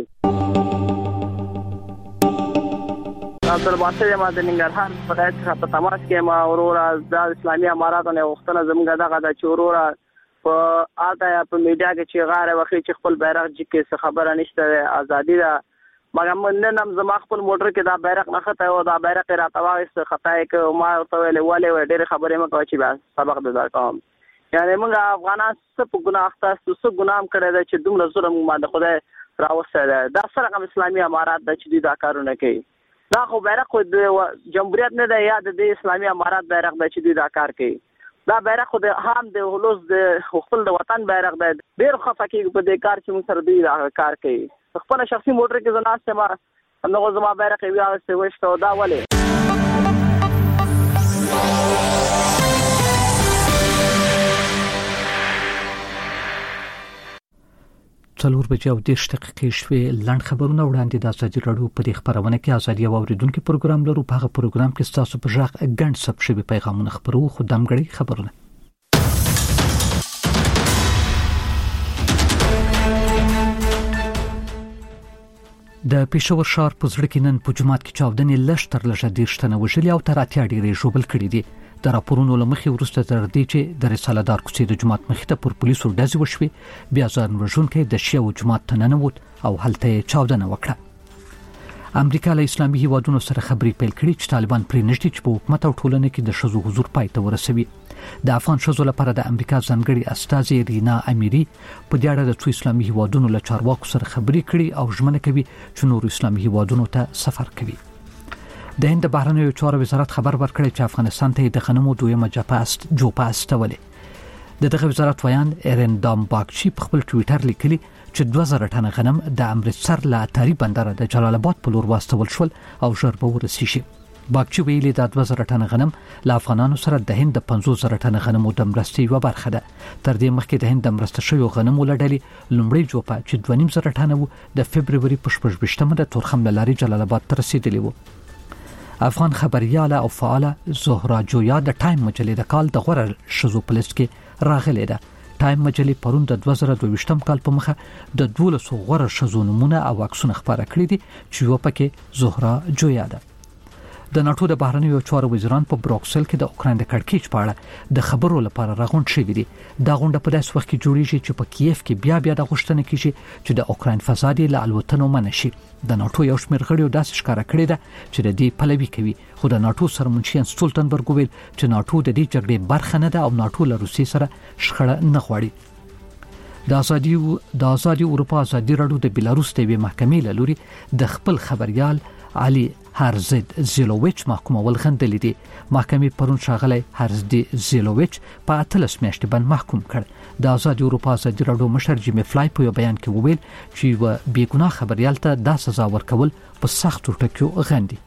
تر باندې ما د ننګرهار په دایره په تماس کې ما اورورا د اسلامي اماراتو نه وختونه زموږ دغه د چورورا په آتا په میډیا کې چې غاره وخت چې خپل بیرغ جکه څه خبره نشته ازادي ده، مګر نن هم زما خپل موټر کې دا بیرغ نه خطا او دا بیرغ راټواغه خطا کې ما ته ویلې ډېر خبرې مکو چې بس سبق ده کوم. یعنی موږ افغانان څه په ګناه اخته څه ګناه کړی دا چې دومره ظلم ما د خدای راوسته ده. دا سره کوم اسلامي امارات د چې دا کارونه کوي، دا خو بیرغ د جمهوریت نه ده یا د اسلامي امارات بیرغ د چې دا کار کوي. دا بیرغ د هم د هلوز د خپل د وطن بیرغ ده. ډېر خفه کېږي په دې کار چې موږ سره دی کار کوي. خپل شخصي موټر کې زناست ما نو زما بیرغ یې واغسته وشته دا ولې 4 بجې او 10 دقیقې شوې. لاند خبرونه وړاندې د ازادي راډیو په دې خبرونه کې ازادي اوریدونکو پروګرام لرو. په هغه پروګرام کې تاسو په ژغ غند سب شوي پیغامونه خبرو خو دمګړي خبرونه. د پېښور ښار په زړه کې نن په جمعات کې چاودنې لشتر لږه 10 تنه وژلي او تر اتیا ډېرې ژوبل کړي دي. د راپورونو لمخې وروسته تر دې چې د رساله دار کوڅې د جمعات مخې ته پر پولیسو ډزې وشوې، بیا ځان وژونکي د شیعو جمعات ته ننوت او هلته چاودنه وکړه. امریکا له اسلامي هیوادونو سره خبرې پیل کړې چې طالبان پرې نږدې چې په حکومت او ټولنه کې د ښځو حضور پای ته ورسوي. د افغان ښځو لپاره د امریکا ځانګړي استازي رینا امیری په دې اړه د څو اسلامي هیوادونو له چارواکو سره خبرې کړې او ژمنه کوي چې نور اسلامي هیوادونو ته سفر کوي. د هند بهرنیو چارو وزارت خبر ورکړی چې افغانستان ته د غنمو دویمه جوپه استولې. دغه وزارت ویان ارندام باغچی په خپل ټوئیټر لیکلی چې 2000 ټنه غنم د امرتسر له اتاری بندر د جلال آباد په لور واستول شول او ژر به ورسیږي. باغچی ویلي د 2000 ټنه غنم له افغانانو سره د هند 50000 ټنه غنمو د مرستې یو برخه ده. تر دې مخکې د هند د مرسته شویو غنمو لړلې لومړی جوپه چې 2.5 ټنه وو د فبرवरी په 18مه د تورخم لاري جلال آباد ته رسیدلی وو. افغان خبرياله او فعاله زهرا جویا د ټایم مجلې د کال د غوړه شزو پولیس کې راغلې ده. ټایم مجلې پرون د 2022م کال په مخه د 12 غوړه شزو نمونه او عکسونه خبره کړې دي چې یو پکې زهرا جویا ده. د ناتو د بهرنیو چارو وزیران په بروکسل کې د اوکراین د کړکېچ په اړه د خبرو لپاره راغونډ شوي دي. دا غونډه په داسې وخت کې جوړیږي چې په کیف کې بیا د غوښتنه کیږي چې د اوکراین فساد له الوتنو منع شي. د ناتو یو شمېر غړیو داسې ښکاره کړې ده چې د دې پلوي کوي، خو د ناتو سرمنشي سټولټنبرګ ویل چې ناتو د دې جګړې برخه نه ده او ناتو له روسیې سره شخړه نه غواړي. د ازادي اروپا ازادي راډیو د بیلاروس د محکمې له لوري د خپل خبريال علي هرزد زیلوویچ محکومول غندلې دي. محکمې پرون ښاغلی هرزد زیلوویچ په 13 میاشتې باندې محکوم کړ. د ازادي اروپا ازادي راډیو مشر جیمی فلای په بیان کې وویل چې و بیګناه خبريال ته د سزا ورکول په سختو ټکیو غندي.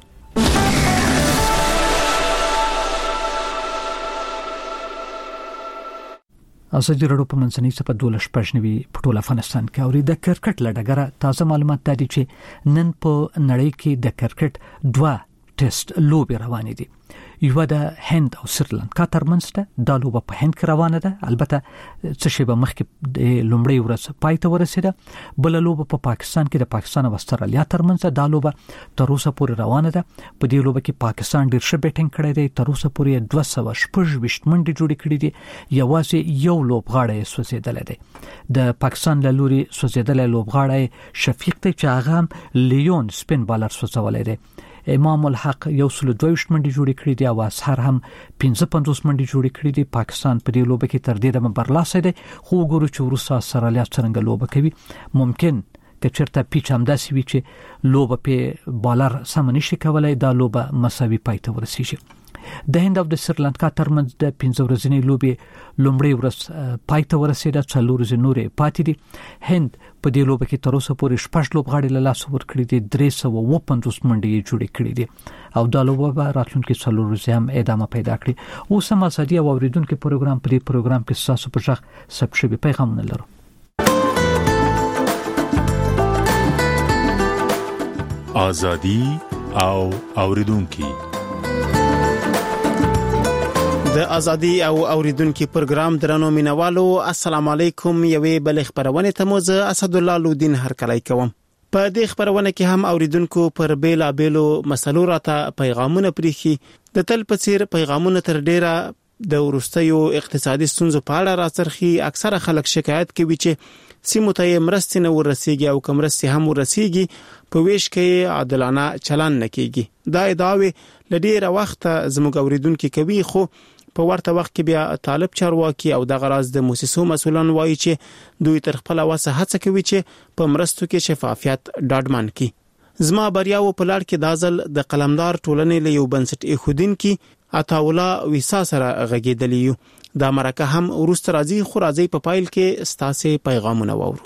ازادي راډیو په منځنۍ صفه 12 په ټول افغانستان کې اوري. د کرکټ لړګره تازه معلومات دي چې نن په نړۍ کې د کرکټ 2 ټیسټ لوبې روانې دي. یو د هند او سریلانکا ترمنځ ده. دا لوبه په هند کې روانه ده. البته څه شی به مخکې د لومړی ورځ پای ته ورسېده. بل لوبه په پاکستان کې د پاکستان او استرالیا ترمنځ ده. دا لوبه تر اوسه پورې روانه ده. په دې لوبه کې پاکستان ډېر ښه بیټینګ کړی دی. تر اوسه پورې 226 منډې جوړې کړې دي. یوازې یو لوبغاړی سوځېدلی دی. د پاکستان له لوري سوځېدلی لوبغاړی شفیق دی چې هغه لیون سپین بالر سوځولی دی. امام الحق 122 منډې جوړې کړې دي او اسهر هم 55 منډې جوړې کړې دي. پاکستان په دې لوبه کې تر دې دمه برلاسه دی، خو وګورو چې وروسته استرالیا څنګه لوبه کوي. ممکن که چېرته پیچ هم داسې وي چې لوبه په بالر سم نشي کولای، دا لوبه مساوي پای ته ورسیږي. د هند او د سریلانکا ترمنځ د 15 ورځې لوبې لومړی ورځ پای ته ورسېده. 4 ورځې نورې پاتې دي. هند په دې لوبه کې تر اوسه پورې 6 لوبغاړي له لاسه ورکړي دي. 350 منډې جوړې کړې دي او دا لوبه به راتلونکي 4 ورځې هم ادامه پیدا کړي. اوس هم ازادي او اوریدونکو پروګرام په دې پروګرام کې تاسو په ژغ ثبت شوي پیغامونه لرو. ازادي او اوریدونکو د ازادي او اوریدونکو پروګرام درنو مینوالو، السلام علیکم. یوې بل خبرونه ته موزه اسد الله لودین هرکلی کوم. په دې خبرونه کې هم اوریدونکو پر بیلا بیلو مسلو راته پیغامونه پریخي. د تل په څیر پیغامونه تر ډیره د ورستیو اقتصادي ستونزو په اړه راڅرخي. اکثره خلک شکایت کوي چې سیمو ته مرستې نه ورسیږي او کوم مرستې هم ورسیږي په ویش کې عادلانه چلن نه کیږي. دا ادعاوې لډیره وخت زموږ اوریدونکو کوي، خو په ورته وخت کې بیا طالب چارواکي او د غراض د مؤسسو مسولان وایي چې دوی تر خپل وسه هڅه کوي چې په مرستو کې شفافیت ډاډمن کړي. زما بریاو په لار کې دازل د قلمدار ټولنې له یو بنسټ ایښودونکي عطاولا ویسا سره غږیدلی. دا مرکه هم ورست راځي، خو راځي په پایل کې ستاسو پیغامونه وورو.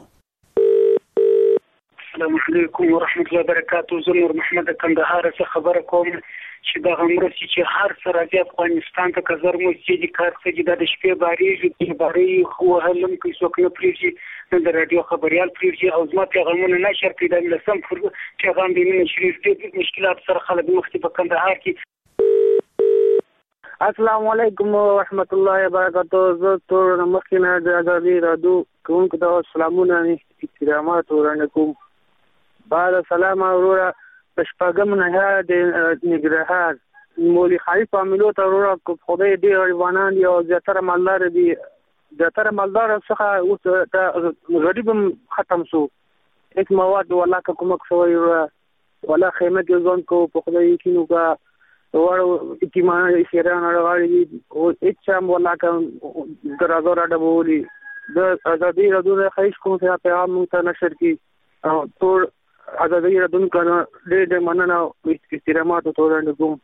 السلام علیکم ورحمت الله وبرکاتہ. زه نور محمد کندهار څخه خبر کوم چې د غمرسي چې هر سره د افغانستان ته کزر مو چې د کار څخه د شپې باریږي باری خو هلم کې څوک نه پریږي د رادیو خبريال پریږي او زما پیغامونه نشر کړي د لسم پیغام د مين شریف د مشکلات سره خلک مختلف په کندهار کې. السلام علیکم ورحمت الله وبرکاته. زه تور مخکنه د ازادي رادیو کوونکو ته سلامونه احترامات وړاندې کوم. بعد سلام اورورا پشپاګم نه د نګرهار مولي خالي فامیلو ته اورورا خدای دې ایوانان یو زیاتره مالدار دي زیاتره مالدار څخه اوس غریب ختم شو هیڅ مواد ولا کوم څوی ولا خیمه ځون کو په خدای کینو کا ورو اکیمانه شیران راغلي او اچام ولا کوم درازو را ډبولي د ازادي رادیو خیش کوم ته پیغام مونږ نشر کی او ټول ازادي رادیو کنه دې مننه احترامات ټول کوم.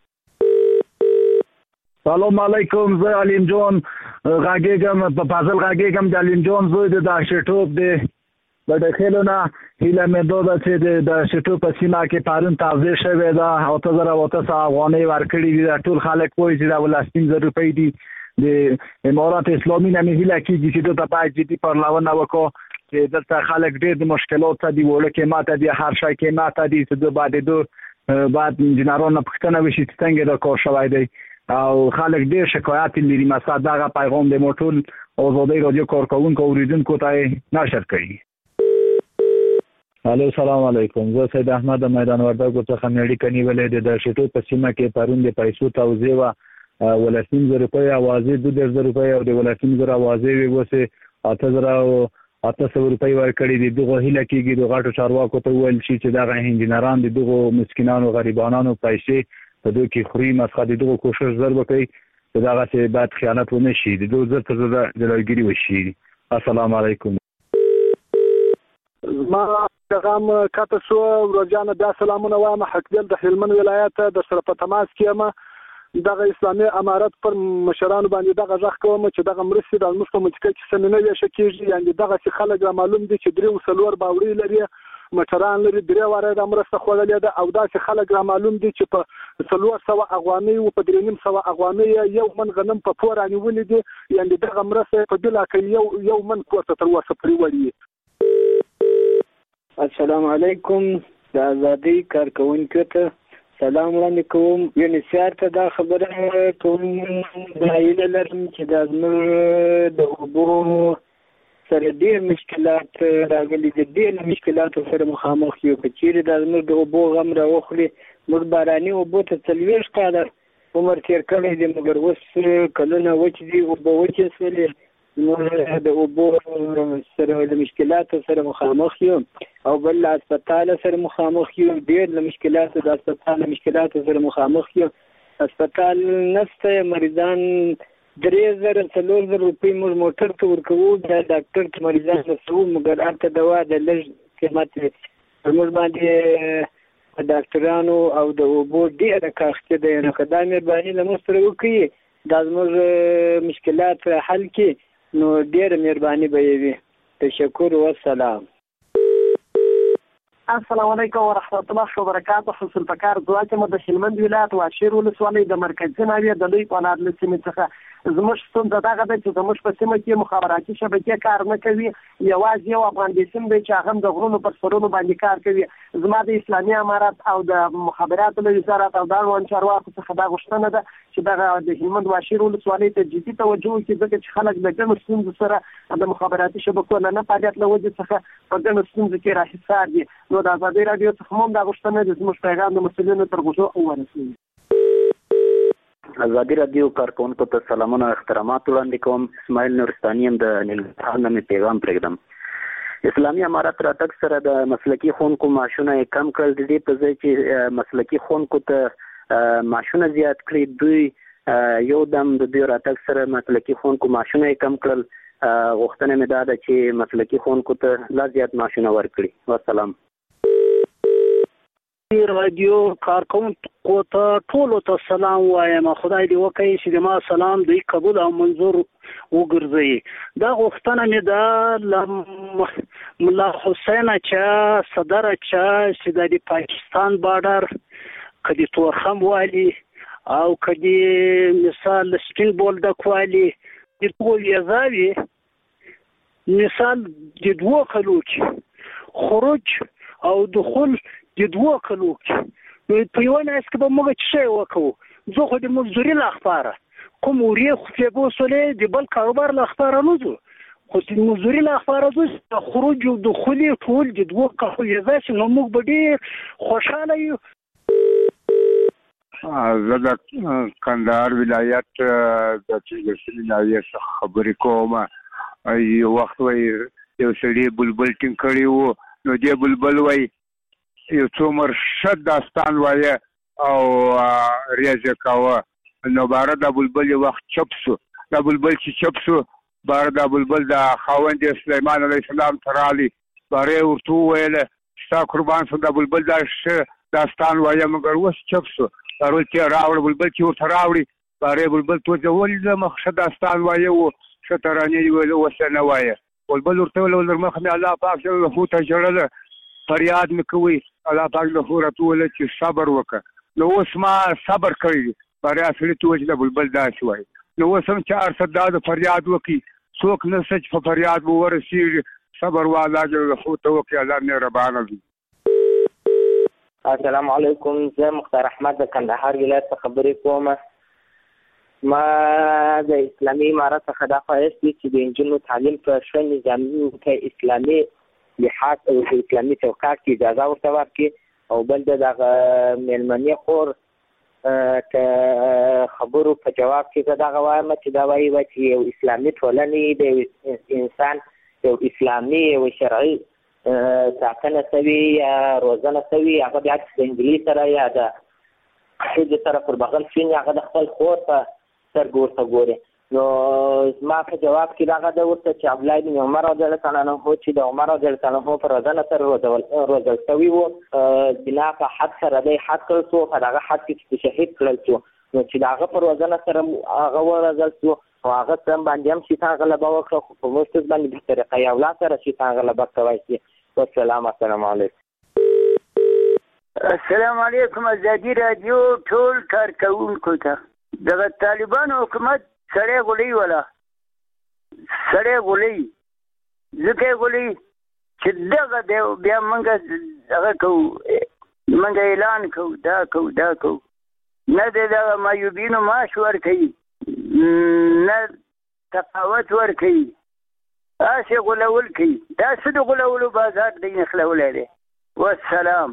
سلام علیکم. زه علیم جون غاګیګم په فاضل غاګیګم د علیم جون زوی د داشټوب دی د خلونه هیله مې دوه چې د شټو په سیمه کې پارون تازه شوی دا او تزره وته افغاني ورکړي دي ټول خلک وایي چې دا ولستین روپۍ دي د امارات اسلامي نه هیله کیږي چې د پای جدي پرلاونه وکړو چې دلته خلک ډېر د مشکلات دي وړه کې ماته دي هر شي کې ماته دي چې د بعد انجنیرانو پښتنه وشي څنګه د کار شوی دی او خلک ډېر شکایت لري مثلا دا پیغام د موټول ازادي رادیو کارکونکو اوریدونکو ته نشر کړي. الو سلام علیکم. زه سید احمد میدان وردګو څخه نړۍ کنيولې د شټو په سیمه کې پرون د پیسو توزیع و ولسین روپۍ اوازې 2000 روپۍ او د ولسین اوازې وسه 8000 روپۍ ورکړي دي. دغه هیله کېږي د غاټو چارواکو ته ویل شي چې دغه انجنیران دغه مسکینانو غریبانو پیسې په دوی کې خوري مسخه دغه کوشش زر وکړي چې دغه څه بعد خیانت ونه شي د دوه زر ته جلوګیری وشي. السلام علیکم. ما پیغام کاته شو ورځانه بیا سلامونه وایم. حقدل د هلمند ولایت د سره په تماس کې دغه اسلامي امارت پر مشرانو باندې دغه ځخ کوم چې دغه مرستې د مستو منطقه کې سمینه ویشه کېږي یعنی دغه څه خلک معلوم دي چې درې وسلور باوري لري مشران لري درې واره د مرسته خوړلې ده او دا چې خلک معلوم دي چې په 300 اغوامي او په 300 اغوامي یو من غنم په پور انیولې دي یعنی دغه مرسته په بلا کې یو من کوته تر وسه پرې وړي. السلام علیکم. د ازادي کارکونکو ته سلام وړاندې کوم. یونیسیار ته دا خبره کوم د ایله لرم چې د زموږ د اوبو سره ډېر مشکلات راغلي دي ډېر مشکلات سره مخامخ یو کچېره د زموږ د اوبو غم راوخلي موږ باراني اوبو ته 40 کاله عمر تیر کړی دی مګر اوس کلونه وچ دي اوبه وچې سولې موږ د اوبو سره د مشکلات سره مخامخ یو او بل هسپتال سره مخامخ یو ډېر د مشکلات د هسپتال مشکلات سره مخامخ یو هسپتال نشته مریضان 3000 روپۍ موټر ته ورکوو د ډاکټر ته مریضان رسوو مګر هلته دوا د لږ قیمت موږ باندې ډاکټرانو او د اوبو ډېره کاښته دی نو که دا مهرباني له موږ سره وکړي دا زموږ مشکلات حل کړي نو ډېره مهرباني به یې وي. تشکر والسلام. السلام علیکم ورحمت الله وبرکاته. حسن فکر دواته مو د هلمند ولایت واشیر ولسوالۍ د مرکزي ناوې د لوی پنار لسمې څخه زموږ ستونزه دغه ده چې زموږ په سیمه کې مخابراتي شبکې کار نه کوي یوازې یو افغان سیم دی چې هغه د غرونو پر سرونو باندې کار کوي. زما د اسلامي امارات او د مخابراتو له وزارت او د اړوند چارواکو څخه دا غوښتنه ده چې دغه د هلمند واشیر ولسوالۍ ته جدي توجه وکړي ځکه چې خلک د ګڼو ستونزو سره د مخابراتي شبکو نه فعالیت له وجې څخه په ګڼو ستونزو کې راحصار دي. نو د ازادي راډیو څخه هم دا غوښتنه ده زموږ پیغام د مسؤلینو تر غوږو ورسوي. ازادي رادیو کارکونکو ته سلامونه او احترامات وړاندې کوم. اسماعیل نورستاني یم د ننګرهار نه مې پیغام پرېږدم. اسلامي امارت راتګ سره د مسلکي ښوونکو معاشونه یې کم کړل د دې په ځای چې مسلکي ښوونکو ته معاشونه زیات کړي دوی یو دم د دوی راتګ سره مسلکي ښوونکو معاشونه یې کم کړل. غوښتنه مې دا ده چې مسلکي ښوونکو ته لا زیات معاشونه ورکړي. والسلام. رادیو کارکونکو ته ټولو ته سلام وایم. خدای دې وکړي چې ما سلام دوی قبول او منظور وګرځي. دا غوښتنه مې ده ملا حسین چا صدر چا چې د پاکستان بارډر کدي تورخم والی او کدي مثال سپین بول د کوالی د ټول یزاوی مثال د دوه کلو کې خروج او دخول د دوه کلو کې نو په یو نه اسکه به موږ څه وکړو زه خو د مزدوري لاخباره کوم وری خو په بوسولې د بل کاروبار لاخباره نه زو خو د مزدوري لاخباره زو خروج او دخول ټول د دوه کلو یزاوی نو موږ به ډیر خوشاله یو. زه د کندهار ولایت د چیرسلی ناویه څخه خبرې کوم. یو وخت وای یو سړي بلبل ټینګ کړی وو نو دې بلبل وای یو څو مرشد داستان وای او ریاضه کاوه نو بار د بلبل وخت چپ شو. د بلبل چې چپ شو بار د بلبل د خاوند سليمان عليه السلام ترالی باره ورته ویل ستا قربان شو د بلبل داستان وای مګر وس چپ شو. ضروري چې راوړ بلبل چې ورته راوړي باره بلبل توځه ولې مخشه داستان وایي او شترانی ویل وسنه وایي بلبل ورته ول مخ مې الله پاک له خو ته جوړل فریاد مکوي الله پاک له خو راته ول چې صبر وکړه نو اوس ما صبر کړی باره اصلي توځه بلبل داس وایي نو اوس هم چې ارصد د فریاد وکي څوک نه سچ په فریاد ورسي صبر والا له خو ته وکي الله مهربان دی. السلام علیکم زه مختار احمد د کندهار ولایت څخه خبرې کوم. ما د اسلامي امارت څخه دا خواهش دي چې د نجونو تعلیم په ښه نظامي په اسلامي لحاظ او اسلامي چوکاټ کې اجازه ورته ورکړي او بل دغه مېلمنې خور که خبرو په جواب کې زه دغه وایم چې دا وایي چې یو اسلامي ټولنې د انسان یو اسلامي یو شرعي ساکنه سوي یا روزنه سوي هغه بیا د انجلۍ سره یا د ښځې سره پر بغل شوي هغه د خپل خور په سترګو ورته ګوري. نو زما په جواب کې دغه ده ورته چې عبدالله بن عمر رضی الله عنه چې د عمر رضی الله عنه په روزنه سره روزل سوي وو بنا په حد سره دی حد کړل شو په دغه حد کې چې شهید کړل شو نو چې د هغه په روزنه سره هغه ورزل شو او هغه سم باندې هم شیطان غلبه وکړه خو په موږ باندې په طریقه یو لا سره شیطان غلبه کوي شي. والسلام السلام علیکم. السلام علیکم. ازادي رادیو ټول کارکونکو ته دغه طالبانو حکومت سړی غولي ولا سړی غولي ځکه غولي چې دغه بیا موږ هغه کوو موږ اعلان کوو دا کوو نه دغه مایوبینو معاش ورکوي نه تفاوت ورکوي اسې غولول کوي دا څه د غولولو بازار دی نخلولی دی. والسلام.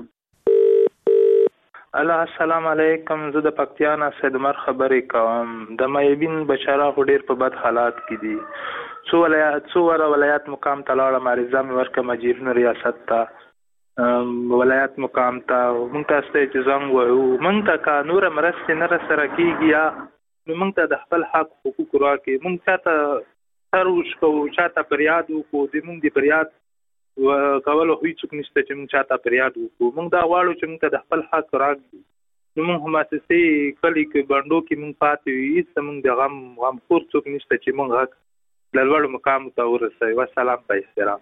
السلام علیکم. زه د پکتیا نه سید عمر خبرې کوم. د مایبین بچاره خو ډېر په بد حالات کې دي. څو ولایات مقام ته لاړم عریضه مې ورکړه مجیرونو ریاست ته ولایت مقام ته مونږ ته ستاسو چې زنګ وایو مونږ ته که نوره مرستې نه راسره کېږي یا نو مونږ ته د خپل حق حقوق راکړي مونږ چاته سر وشکوو چاته فریاد وکړو د مونږ د فریاد کولو هیڅوک نشته چې مونږ چاته فریاد وکړو مونږ دا غواړو چې مونږ ته د خپل حق راکړي نو مونږ مؤسسې کلي کې بنډو کې مونږ پاتې وي هېڅ مونږ د غمخور څوک نشته چې مونږ حق له لوړو مقامو ته ورسوي. والسلام په احترام.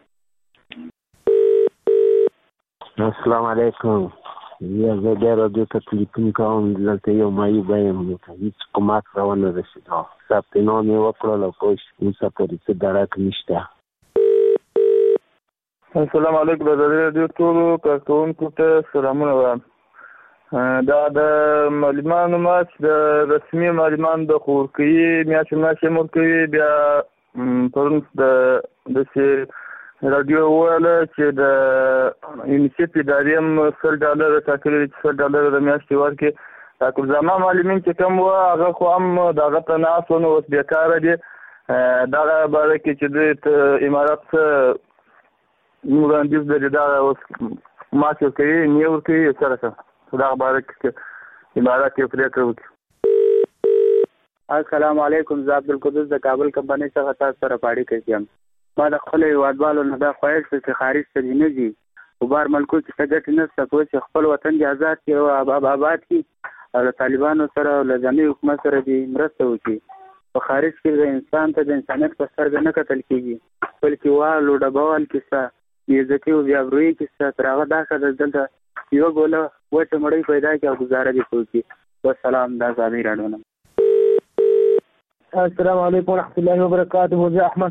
السلام علیکم. زه د رادیو ته تلیفون کوم دلته یو معیوب یم هېڅ کومک راونه رسېدو ثبت نام یې وکړل او پوه اوسه پورې څه درک نشته. السلام علیکم. د رادیو ټولو کارکوونکو ته سلامونه وایم. دا د معلمانو ماش د رسمي معلمانو د خو ورکوي میاشتې ورکوي بیا پرون د رادیو وویله چې د یونیسیف ادارې هم $100 ټاکلي دي چې $100 د میاشتې ورکړي. ټاکلزامه معلمین چې کوم وو هغه خو هم د هغه ته ناست وو نو اوس بېکاره دي. دغه باره کې چې دوی امارت څه وړاندیز لري دغه اوس معاش ورکوي نه ورکوي سره څه دغه باره کې امارت یې پرېکړه وکړي. السلام علیکم. زه عبدالقدوس د کابل کمپنۍ څخه تاسو سره په اړیکه کې یم. ما د خپلو هېوادوالو نه دا خواهش دی چې خارج ته دې نه ځي په بهر ملکو کې څه ګټې نشته کوي چې خپل وطن دې آزاد کړي او آباد کړي او له طالبانو سره او له ځاني حکومت سره دې مرسته وکړي. په خارج کې د انسان ته د انسانیت په سترګه نه کتل کېږي بلکې وال او ډبوال کیسه بېعزتي او بېابرویي کیسه تر هغه دا ښه ده دلته یوه ګوله وچه مړۍ پیدا کړي او ګزاره دې وکړي. والسلام. دا ازادي راډیو. السلام علیکم ورحمۃ اللہ وبرکاتہ. زه احمد